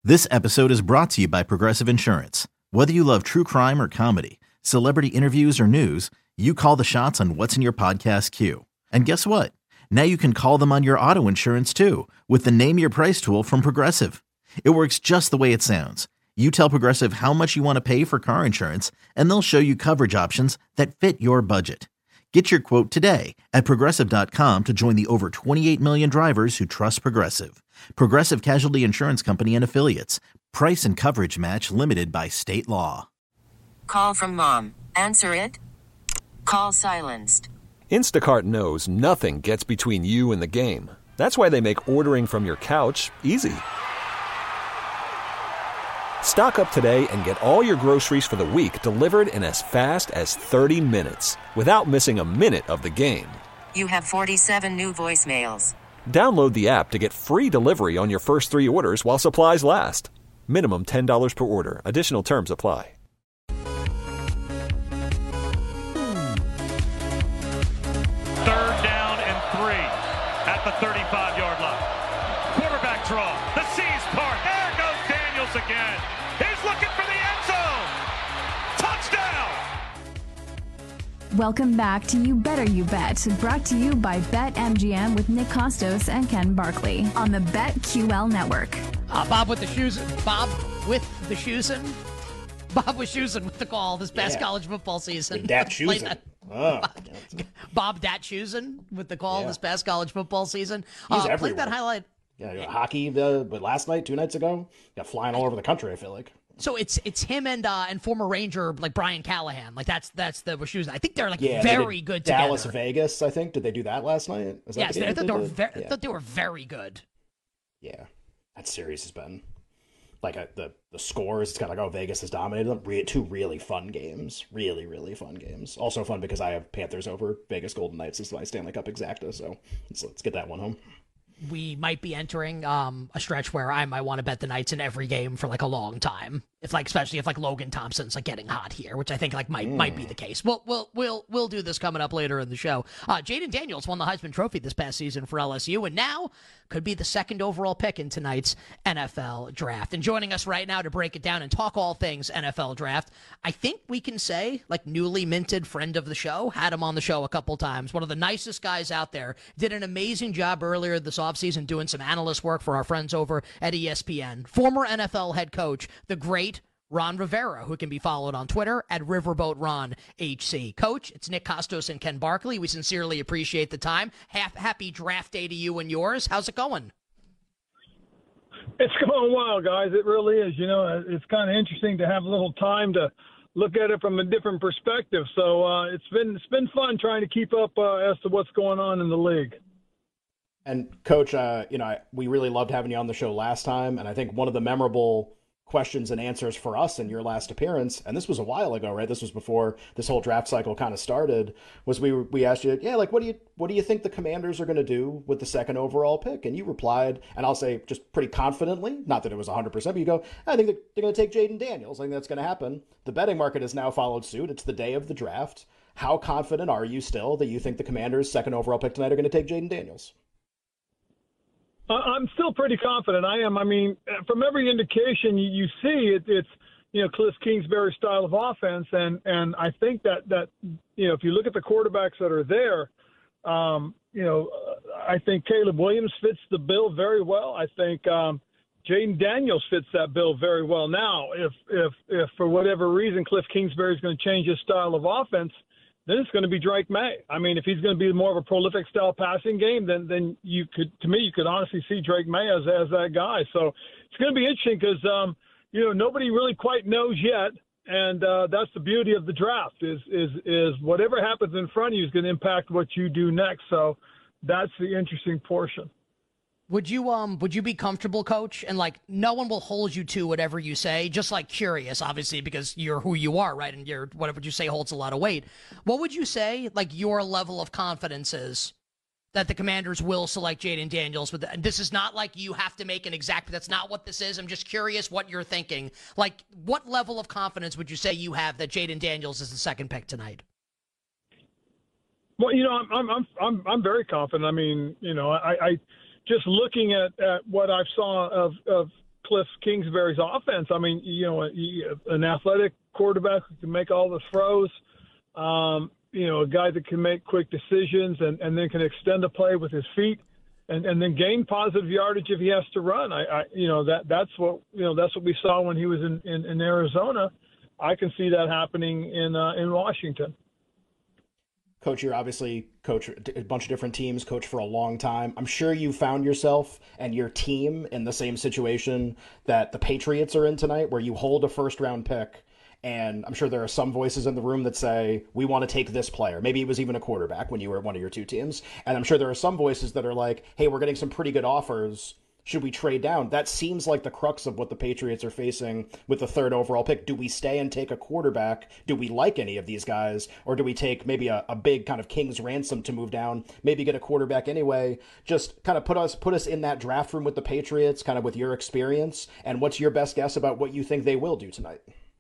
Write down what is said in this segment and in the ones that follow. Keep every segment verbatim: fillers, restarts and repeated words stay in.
This episode is brought to you by Progressive Insurance. Whether you love true crime or comedy, celebrity interviews or news, you call the shots on what's in your podcast queue. And guess what? Now you can call them on your auto insurance too with the Name Your Price tool from Progressive. It works just the way it sounds. You tell Progressive how much you want to pay for car insurance, and they'll show you coverage options that fit your budget. Get your quote today at Progressive dot com to join the over twenty-eight million drivers who trust Progressive. Progressive Casualty Insurance Company and Affiliates. Price and coverage match limited by state law. Call from mom. Answer it. Call silenced. Instacart knows nothing gets between you and the game. That's why they make ordering from your couch easy. Stock up today and get all your groceries for the week delivered in as fast as thirty minutes without missing a minute of the game. You have forty-seven new voicemails. Download the app to get free delivery on your first three orders while supplies last. Minimum ten dollars per order. Additional terms apply. Third down and three at the thirty-five-yard line. Quarterback draw. The C's part. There goes Daniels again. He's looking for the end zone. Touchdown. Welcome back to You Better You Bet, brought to you by BetMGM with Nick Costos and Ken Barkley on the BetQL network. Uh, Bob with the shoes. Bob with the shoes in. Bob was shoesing with the call this past yeah. college football season. Dat shoesing. Oh, Bob Dat shoesing with the call yeah. this past college football season. He's uh, everywhere. Played that highlight. Yeah, you know, hockey. Uh, but last night, two nights ago, got flying all over the country. I feel like. So it's it's him and uh, and former Ranger like Brian Callahan. Like that's that's the Washousen. I think they're like yeah, very good together. Dallas Vegas. I think did they do that last night? Is that yes, the they, I, thought they, they, were were very, yeah. I thought they were very good. Yeah, that series has been like a, the the scores. It's kind of like oh Vegas has dominated them. Re- two really fun games. Really really fun games. Also fun because I have Panthers over Vegas Golden Knights as my Stanley Cup exacta. So let's let's get that one home. We might be entering um, a stretch where I might want to bet the Knights in every game for like a long time. If like, especially if like Logan Thompson's like getting hot here, which I think like might mm. might be the case. We'll we'll we'll we'll do this coming up later in the show. Uh, Jaden Daniels won the Heisman Trophy this past season for L S U, and now could be the second overall pick in tonight's N F L draft. And joining us right now to break it down and talk all things N F L draft, I think we can say like newly minted friend of the show. Had him on the show a couple times. One of the nicest guys out there. Did an amazing job earlier this offseason doing some analyst work for our friends over at E S P N. Former N F L head coach, the great Ron Rivera, who can be followed on Twitter at Riverboat Ron H C. Coach, it's Nick Costos and Ken Barkley. We sincerely appreciate the time. Half, happy draft day to you and yours. How's it going? It's going well, guys. It really is. You know, it's kind of interesting to have a little time to look at it from a different perspective. So uh, it's been it's been fun trying to keep up uh, as to what's going on in the league. And Coach, uh, you know, I, we really loved having you on the show last time, and I think one of the memorable questions and answers for us in your last appearance, and this was a while ago, right? This was before this whole draft cycle kind of started, was we we asked you, yeah, like what do you what do you think the Commanders are going to do with the second overall pick? And you replied, and I'll say just pretty confidently, not that it was one hundred percent, but you go, I think they're, they're going to take Jaden Daniels. I think that's going to happen. The betting market has now followed suit. It's the day of the draft. How confident are you still that you think the Commanders' second overall pick tonight are going to take Jaden Daniels? I'm still pretty confident. I am. I mean, from every indication you, you see, it, it's, you know, Cliff Kingsbury's style of offense. And, and I think that, that, you know, if you look at the quarterbacks that are there, um, you know, I think Caleb Williams fits the bill very well. I think um, Jaden Daniels fits that bill very well. Now, if, if, if for whatever reason Cliff Kingsbury is going to change his style of offense, then it's going to be Drake May. I mean, if he's going to be more of a prolific style passing game, then then you could, to me, you could honestly see Drake May as as that guy. So it's going to be interesting because, um, you know, nobody really quite knows yet. And uh, that's the beauty of the draft is, is, is whatever happens in front of you is going to impact what you do next. So that's the interesting portion. Would you um would you be comfortable, Coach? And like no one will hold you to whatever you say, just like curious, obviously, because you're who you are, right? And your whatever you say holds a lot of weight. What would you say like your level of confidence is that the Commanders will select Jaden Daniels? With the, this is not like you have to make an exact, that's not what this is. I'm just curious what you're thinking. Like what level of confidence would you say you have that Jaden Daniels is the second pick tonight? Well, you know, I'm I'm I'm I'm, I'm very confident. I mean, you know, I, I just looking at, at what I saw of, of Cliff Kingsbury's offense. I mean, you know, an athletic quarterback who can make all the throws, um, you know, a guy that can make quick decisions and, and then can extend the play with his feet and, and then gain positive yardage if he has to run. I, I you know, that that's what, you know, that's what we saw when he was in, in, in Arizona. I can see that happening in uh, in Washington. Coach, you're obviously coach a bunch of different teams, coach for a long time. I'm sure you found yourself and your team in the same situation that the Patriots are in tonight, where you hold a first round pick. And I'm sure there are some voices in the room that say, we want to take this player. Maybe it was even a quarterback when you were at one of your two teams. And I'm sure there are some voices that are like, hey, we're getting some pretty good offers. Should we trade down? That seems like the crux of what the Patriots are facing with the third overall pick. Do we stay and take a quarterback? Do we like any of these guys? Or do we take maybe a, a big kind of king's ransom to move down, maybe get a quarterback anyway? Just kind of put us put us in that draft room with the Patriots, kind of with your experience. And what's your best guess about what you think they will do tonight?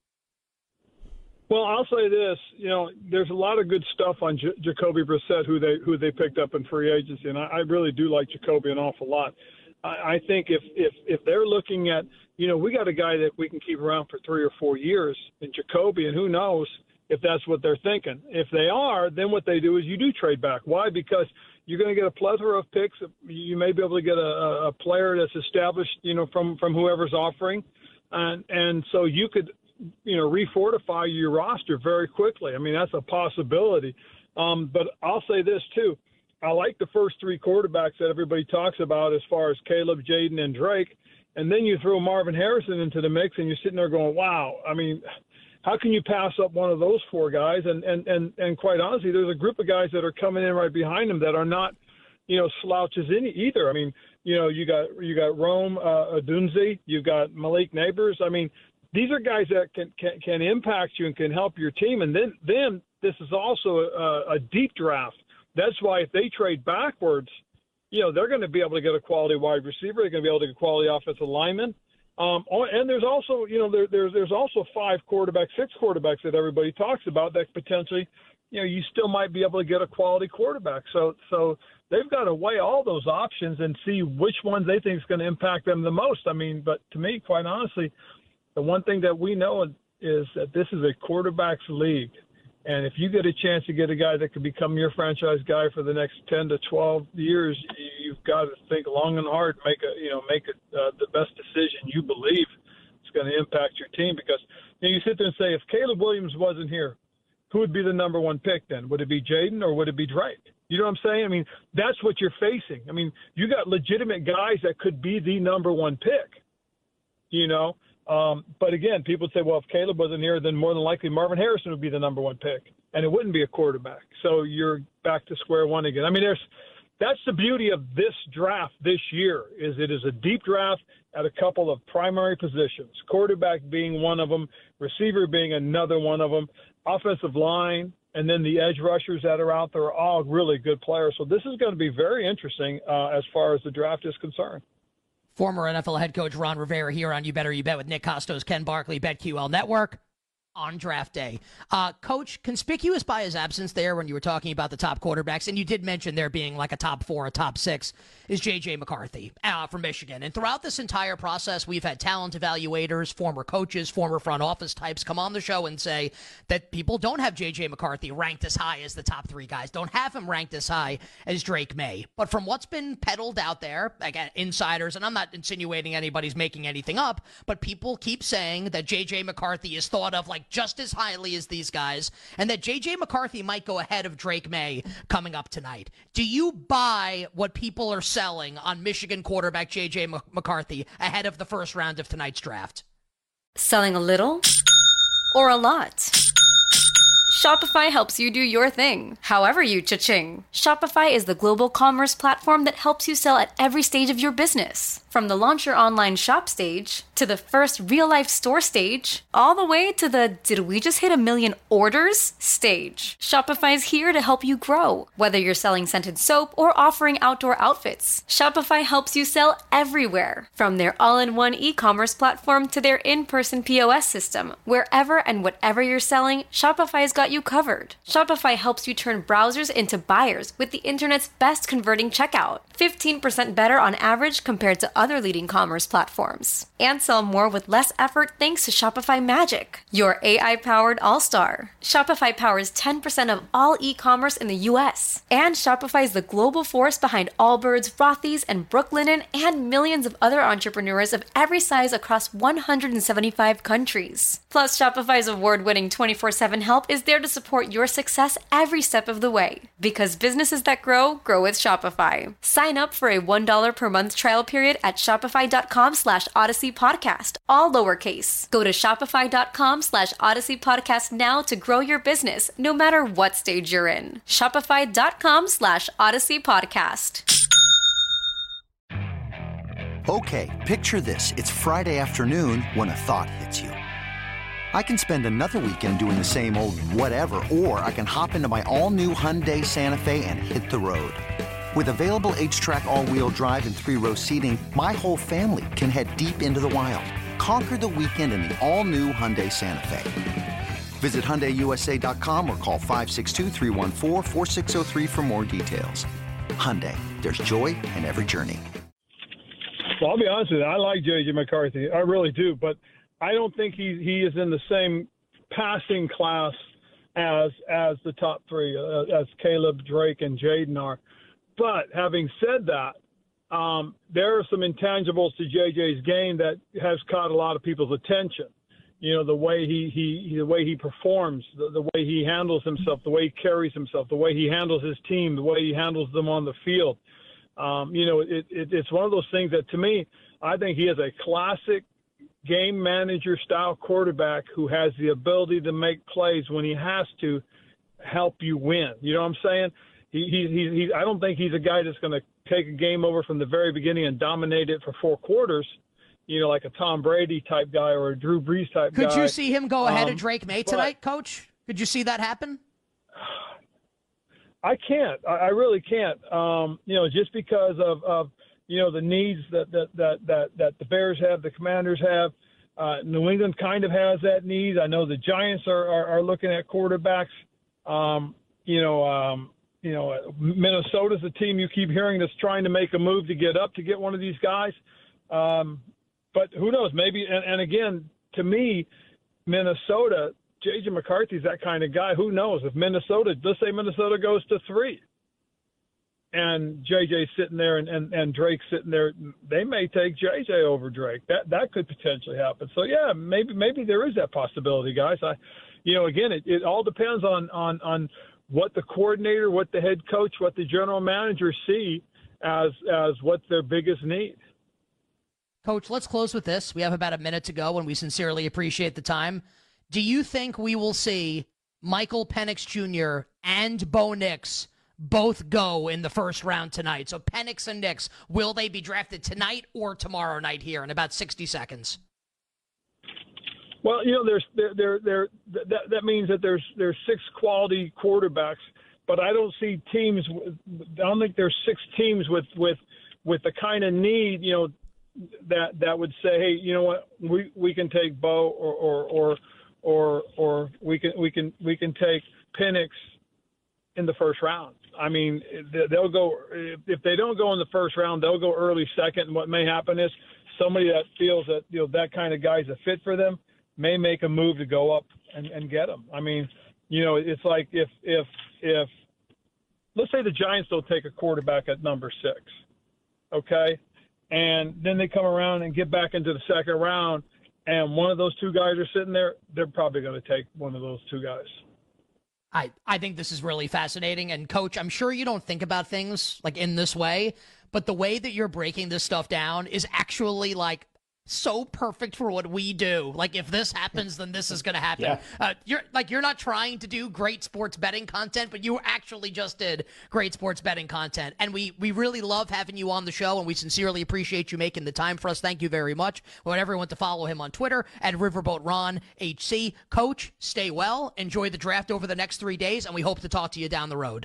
Well, I'll say this, you know, there's a lot of good stuff on J- Jacoby Brissett, who they who they picked up in free agency, and I, I really do like Jacoby an awful lot. I, I think if, if if they're looking at, you know, we got a guy that we can keep around for three or four years in Jacoby, and who knows if that's what they're thinking. If they are, then what they do is you do trade back. Why? Because you're going to get a plethora of picks. You may be able to get a, a player that's established, you know, from, from whoever's offering, and and so you could – you know, refortify your roster very quickly. I mean, that's a possibility. Um, but I'll say this too. I like the first three quarterbacks that everybody talks about as far as Caleb, Jaden, and Drake. And then you throw Marvin Harrison into the mix and you're sitting there going, wow, I mean, how can you pass up one of those four guys? And, and, and, and quite honestly, there's a group of guys that are coming in right behind them that are not, you know, slouches in either. I mean, you know, you got, you got Rome uh, Odunze, you've got Malik Neighbors. I mean, these are guys that can, can can impact you and can help your team. And then, then this is also a, a deep draft. That's why if they trade backwards, you know, they're going to be able to get a quality wide receiver. They're going to be able to get quality offensive lineman. Um, and there's also, you know, there, there's there's also five quarterbacks, six quarterbacks that everybody talks about that potentially, you know, you still might be able to get a quality quarterback. So so they've got to weigh all those options and see which ones they think is going to impact them the most. I mean, but to me, quite honestly, the one thing that we know is that this is a quarterback's league. And if you get a chance to get a guy that could become your franchise guy for the next ten to twelve years, you've got to think long and hard, make a, you know, make a, uh, the best decision you believe is going to impact your team. Because you know, you sit there and say, if Caleb Williams wasn't here, who would be the number one pick then? Would it be Jaden or would it be Drake? You know what I'm saying? I mean, that's what you're facing. I mean, you got legitimate guys that could be the number one pick, you know? Um, but again, people would say, well, if Caleb wasn't here, then more than likely Marvin Harrison would be the number one pick, and it wouldn't be a quarterback. So you're back to square one again. I mean, there's that's the beauty of this draft this year is it is a deep draft at a couple of primary positions, quarterback being one of them, receiver being another one of them, offensive line, and then the edge rushers that are out there are all really good players. So this is going to be very interesting uh, as far as the draft is concerned. Former N F L head coach Ron Rivera here on You Better You Bet with Nick Costos, Ken Barkley, BetQL Network on draft day. Uh, Coach, conspicuous by his absence there when you were talking about the top quarterbacks, and you did mention there being like a top four, a top six, is J J McCarthy uh, from Michigan. And throughout this entire process, we've had talent evaluators, former coaches, former front office types come on the show and say that people don't have J J McCarthy ranked as high as the top three guys, don't have him ranked as high as Drake May. But from what's been peddled out there, again, insiders, and I'm not insinuating anybody's making anything up, but people keep saying that J J McCarthy is thought of like just as highly as these guys, and that J J McCarthy might go ahead of Drake May coming up tonight. Do you buy what people are selling on Michigan quarterback J J McCarthy ahead of the first round of tonight's draft? Selling a little or a lot? Shopify helps you do your thing, however you cha-ching. Shopify is the global commerce platform that helps you sell at every stage of your business. From the launch your online shop stage, to the first real-life store stage, all the way to the did we just hit a million orders stage. Shopify's here to help you grow. Whether you're selling scented soap or offering outdoor outfits, Shopify helps you sell everywhere. From their all-in-one e-commerce platform to their in-person P O S system. Wherever and whatever you're selling, Shopify's got got you covered. Shopify helps you turn browsers into buyers with the internet's best converting checkout, fifteen percent better on average compared to other leading commerce platforms. And sell more with less effort thanks to Shopify Magic, your A I-powered all-star. Shopify powers ten percent of all e-commerce in the U S. And Shopify is the global force behind Allbirds, Rothy's, and Brooklinen, and millions of other entrepreneurs of every size across one hundred seventy-five countries. Plus, Shopify's award-winning twenty-four seven help is there to support your success every step of the way. Because businesses that grow, grow with Shopify. Sign up for a one dollar per month trial period at shopify.com slash Odyssey Podcast, all lowercase. Go to shopify.com slash Odyssey Podcast now to grow your business, no matter what stage you're in. Shopify.com slash Odyssey Podcast. Okay, picture this. It's Friday afternoon when a thought hits you. I can spend another weekend doing the same old whatever, or I can hop into my all-new Hyundai Santa Fe and hit the road. With available H-Track all-wheel drive and three-row seating, my whole family can head deep into the wild. Conquer the weekend in the all-new Hyundai Santa Fe. Visit Hyundai U S A dot com or call five six two, three one four, four six zero three for more details. Hyundai, there's joy in every journey. Well, I'll be honest with you. I like J J McCarthy. I really do. But I don't think he, he is in the same passing class as as the top three, uh, as Caleb, Drake, and Jaden are. But having said that, um, there are some intangibles to J J's game that has caught a lot of people's attention. You know, the way he, he the way he performs, the, the way he handles himself, the way he carries himself, the way he handles his team, the way he handles them on the field. Um, you know, it, it, it's one of those things that, to me, I think he is a classic game manager style quarterback who has the ability to make plays when he has to help you win. You know what I'm saying? He, he, he, he I don't think he's a guy that's going to take a game over from the very beginning and dominate it for four quarters, you know, like a Tom Brady type guy or a Drew Brees type Could guy. Could you see him go ahead um, of Drake May tonight, but, Coach? Could you see that happen? I can't. I, I really can't. Um, you know, just because of, of you know, the needs that that, that, that that the Bears have, the Commanders have. Uh, New England kind of has that need. I know the Giants are, are, are looking at quarterbacks. Um, you know, um, you know, Minnesota's a team you keep hearing that's trying to make a move to get up to get one of these guys. Um, but who knows? Maybe. And, and again, to me, Minnesota. J J McCarthy's that kind of guy. Who knows if Minnesota, let's say Minnesota goes to three and J J's sitting there and, and, and Drake's sitting there, they may take J J over Drake. That that could potentially happen. So, yeah, maybe maybe there is that possibility, guys. I, you know, again, it, it all depends on, on, on what the coordinator, what the head coach, what the general manager see as as what's their biggest need. Coach, let's close with this. We have about a minute to go, and we sincerely appreciate the time. Do you think we will see Michael Penix Junior and Bo Nix both go in the first round tonight? So Penix and Nix, will they be drafted tonight or tomorrow night here in about sixty seconds? Well, you know, there's there there there that that means that there's there's six quality quarterbacks, but I don't see teams. I don't think there's six teams with with with the kind of need, you know, that that would say, hey, you know what, we we can take Bo or or or or or we can we can we can take Penix in the first round. I mean, they'll go if they don't go in the first round, they'll go early second. And what may happen is somebody that feels that, you know, that kind of guy's a fit for them may make a move to go up and, and get him. I mean, you know, it's like if if if let's say the Giants don't take a quarterback at number six, okay, and then they come around and get back into the second round, and one of those two guys are sitting there, they're probably going to take one of those two guys. I, I think this is really fascinating. And, Coach, I'm sure you don't think about things like in this way, but the way that you're breaking this stuff down is actually like so perfect for what we do. Like, if this happens, then this is going to happen. Yeah. Uh, you're like, you're not trying to do great sports betting content, but you actually just did great sports betting content. And we, we really love having you on the show, and we sincerely appreciate you making the time for us. Thank you very much. We want everyone to follow him on Twitter at Riverboat Ron H C. Coach, stay well. Enjoy the draft over the next three days, and we hope to talk to you down the road.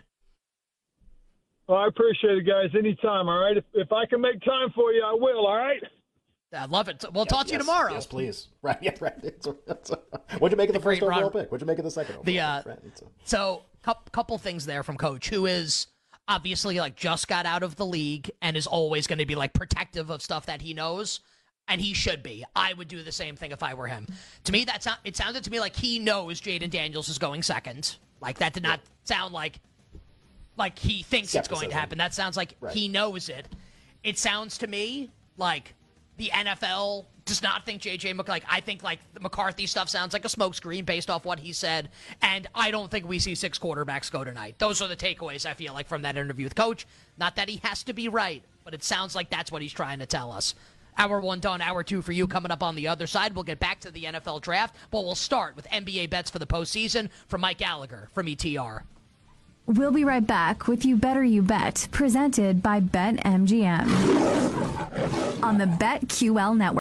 Well, I appreciate it, guys. Anytime, all right? If, if I can make time for you, I will, all right? I love it. We'll yes, talk to you yes, tomorrow. Yes, please. Right, yeah, right. It's, it's, what'd you make of the, the first overall pick? What'd you make of the second overall the, uh, pick? Right, a... So, couple, couple things there from Coach, who is obviously like just got out of the league and is always going to be like protective of stuff that he knows, and he should be. I would do the same thing if I were him. To me, that's not, it sounded to me like he knows Jaden Daniels is going second. Like that did not yeah. sound like like he thinks Skepticism. It's going to happen. That sounds like right. he knows it. It sounds to me like the N F L does not think J J McCarthy. Like, I think like the McCarthy stuff sounds like a smokescreen based off what he said, and I don't think we see six quarterbacks go tonight. Those are the takeaways I feel like from that interview with Coach. Not that he has to be right, but it sounds like that's what he's trying to tell us. Hour one done, hour two for you coming up on the other side. We'll get back to the N F L draft, but we'll start with N B A bets for the postseason from Mike Gallagher from E T R. We'll be right back with You Better You Bet, presented by BetMGM on the BetQL Network.